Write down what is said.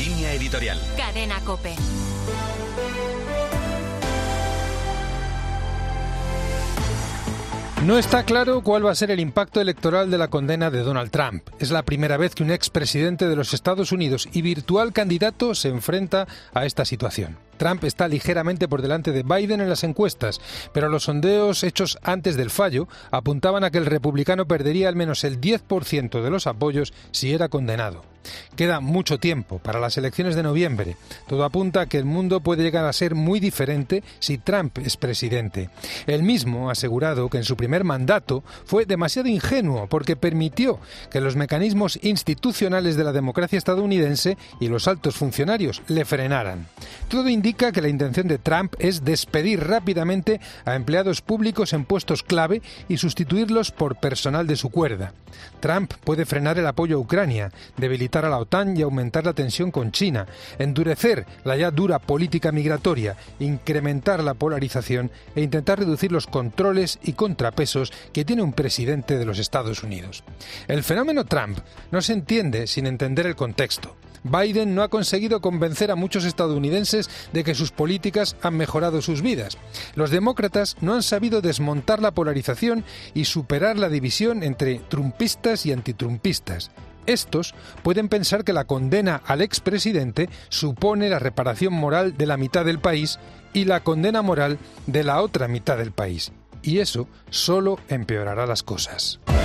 Línea editorial. Cadena COPE. No está claro cuál va a ser el impacto electoral de la condena de Donald Trump. Es la primera vez que un expresidente de los Estados Unidos y virtual candidato se enfrenta a esta situación. Trump está ligeramente por delante de Biden en las encuestas, pero los sondeos hechos antes del fallo apuntaban a que el republicano perdería al menos el 10% de los apoyos si era condenado. Queda mucho tiempo para las elecciones de noviembre. Todo apunta a que el mundo puede llegar a ser muy diferente si Trump es presidente. Él mismo ha asegurado que en su primer mandato fue demasiado ingenuo porque permitió que los mecanismos institucionales de la democracia estadounidense y los altos funcionarios le frenaran. Todo indica que la intención de Trump es despedir rápidamente a empleados públicos en puestos clave y sustituirlos por personal de su cuerda. Trump puede frenar el apoyo a Ucrania, debilitar a la OTAN y aumentar la tensión con China, endurecer la ya dura política migratoria, incrementar la polarización e intentar reducir los controles y contrapesos que tiene un presidente de los Estados Unidos. El fenómeno Trump no se entiende sin entender el contexto. Biden no ha conseguido convencer a muchos estadounidenses de que sus políticas han mejorado sus vidas. Los demócratas no han sabido desmontar la polarización y superar la división entre trumpistas y antitrumpistas. Estos pueden pensar que la condena al expresidente supone la reparación moral de la mitad del país y la condena moral de la otra mitad del país. Y eso solo empeorará las cosas.